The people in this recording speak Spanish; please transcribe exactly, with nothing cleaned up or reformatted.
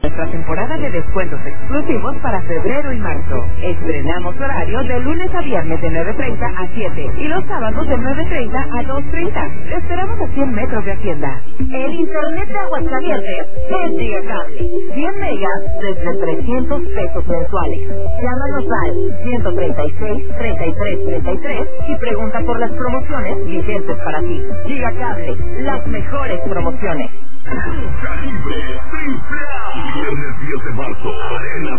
Nuestra temporada de descuentos exclusivos para febrero y marzo. Estrenamos horario de lunes a viernes de nueve treinta a siete y los sábados de nueve treinta a dos treinta. Te esperamos a cien metros de Hacienda. El internet de Aguascalientes es Gigacable. cien megas desde trescientos pesos mensuales. Llámanos al ciento treinta y seis, treinta y tres, treinta y tres y pregunta por las promociones vigentes para ti. Gigacable, las mejores promociones. Lucha libre, triple A. Viernes diez de marzo, Arena